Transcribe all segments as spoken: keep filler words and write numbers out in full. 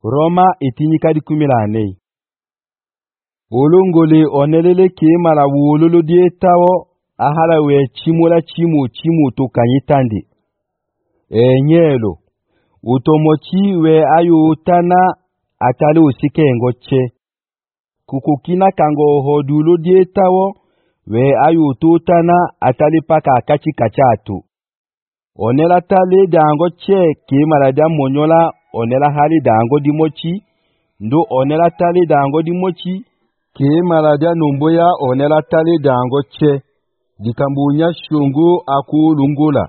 Roma itinyika di kumilane. Olongole onelele kema la wololo dietawo ahala we chimula chimu chimu to kanyitandi. Enyelo utomochi we ayu utana atali usike ngoche. Kukukina kango hodulo dietawo we ayu ututana atali paka akachi kachatu. Onela tali dango che kema la damonyola onela hali dango dimochi. Ndo onela tali dango dimochi kema la da numboya onela tali dango che. Dikambunya shungu aku lungula.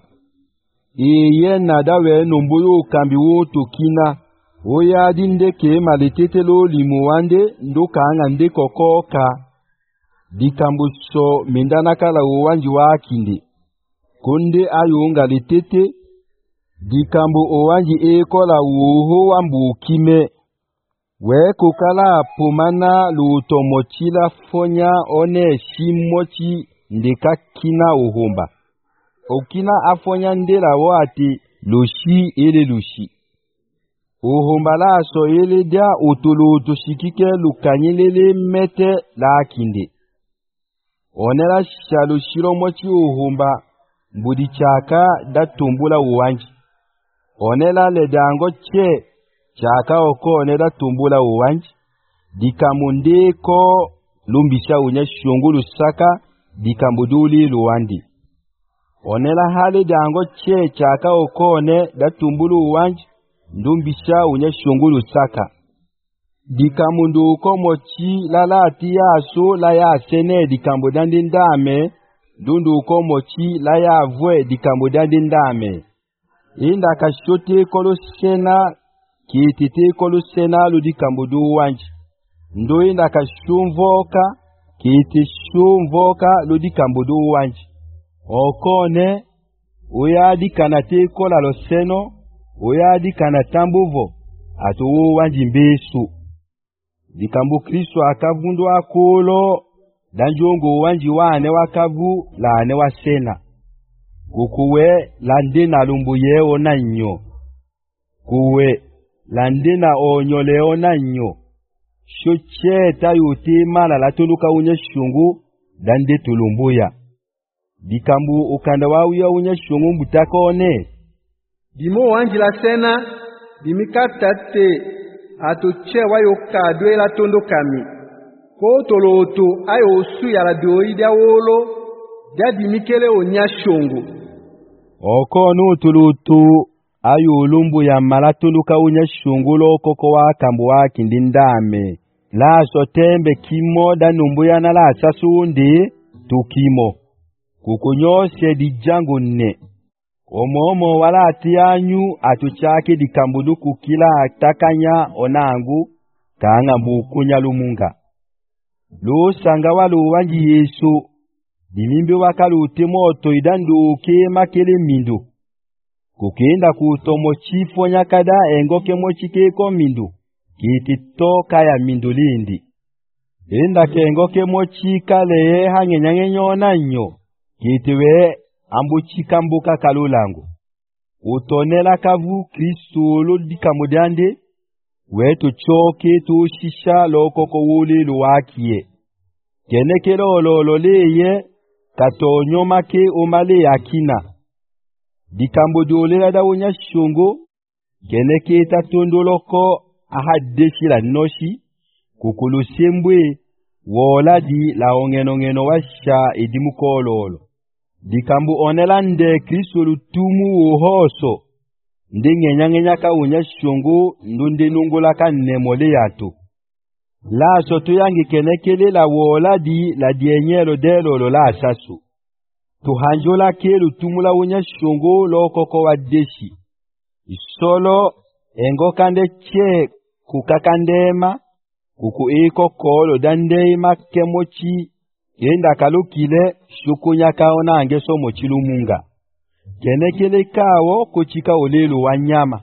Iye nada we numbuyo kambiwo tokina. Oya dinde kema litetelo limuwande ndo kaanga nde kokoka. Dikambuso mindanaka la uwanji wa akinde. Konde ayunga litete. Dikambu uwanji eko la uho wambu kime. We kukala pumana lutomochila fonya one shimochi ndeka kina uhumba. Okina afonya ndela wati lushi ele lushi. Uhumba la so ele dia utulu utushikike lukanyelele mete la kinde. Onela shalushiro mochi uhumba mbudi chaka da tumbula uwanji. Onela le dango che chaka oko onela tumbula uwanji. Dikamunde ko lumbisha unye shungulu saka dikambuduli luwandi. Onela hali dango che chaka oko one da tumbulu uwanji. Ndumbisha unye shungulu saka. Dikamundu uko mochi lala ati ya so la ya sene dikambudandi ndame. Dundu uko mochi la ya avwe dikambudandi ndame. Inda kashote kolo sena kitite kolo sena lu dikambudu uwanji. Ndo inda kashumvoka kiti shumvoka lu dikambudu uwanji. Okone uyadi kanate kola lo seno uyadi kanatambuvo atu uwanji mbesu. Dikambu Kristo akavundu akolo danjongo uwanji wane wakavu la ane wa sena. Kukuwe landena lumbuye ona nyo. Kuwe landena onyo leona nyo. Shoche tayote mala la tuluka unye shungu dande tulumbuya. Dikambu ukanda wawuya unye shungu mbutaka one. Dimo wanji la sena dimikatate atoche wayo kadwe la tondo kami. Ko toloto ayo osu ya la doida wolo jadi mikele onya shungu. Oko no tulutu ayo olumbu ya malatuluka unya shungulo koko wa kambu wa kindindame. La sotembe kimo da numbuya na la sasundi tukimo. Kukunyose di jango ne. Omomo wala atianyu atuchake di kambudu kukila atakanya onangu kaanga mbukunya lumunga. Lo sanga walu wanji yesu. Dimimbi wakalu utemoto idandu kema kele mindu. Kukenda kutomo chifo nyakada engoke mochike ko mindu. Kiti toka ya mindu lindi. Enda ke engoke mochika le hange nyange nyona nyo. Kiti we ambuchika mbuka kalulangu. Utonela kavu Kristu lo dikamudande. We to choke to shisha lo koko wuli luwakie. Keneke lo lo lo leye. Kato nyomake omale yakina. Dikambo dole da unya shungo. Keneke tatondoloko ahadeshi la noshi. Kukulu sembwe. Wola di la ongeno ngeno washa edimuko lolo. Dikambo onelande Kristo lutumu uhoso. Ndenge nyangenya unya shungo. Ndunde nungula ka nemole yato. La soto yangi kenekele la wola di la dienyelo delo lo la asasu. Tuhanjola ke lutumula unya shungo lo koko wa deshi. Isolo engo kande che kukakandema. Kuku eko kolo dandeima kemochi. Yenda kalukile shukunya kaona angeso mochilu munga. Kenekele kao kuchika olelu wanyama.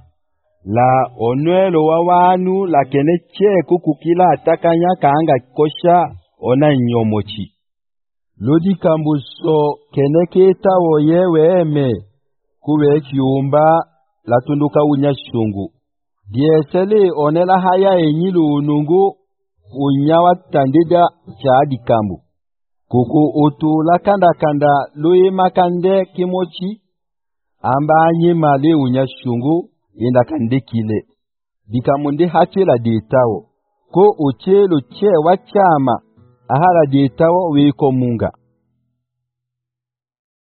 La onwelo wa wanu la keneche kukukila atakanya kaanga kosha ona nyomochi. Lodi kambuso keneke tawo yewe eme kuwe kiumba la tunduka unya shungu. diesele onela haya enyilo onongo onyawa tandeda chadi kambu. Koko oto la kanda kanda loye makande kimochi amba anye male unya shungu inda kande kile. Dikamunde hache la detao. Ko oche lo che wachama ahala detao weko munga.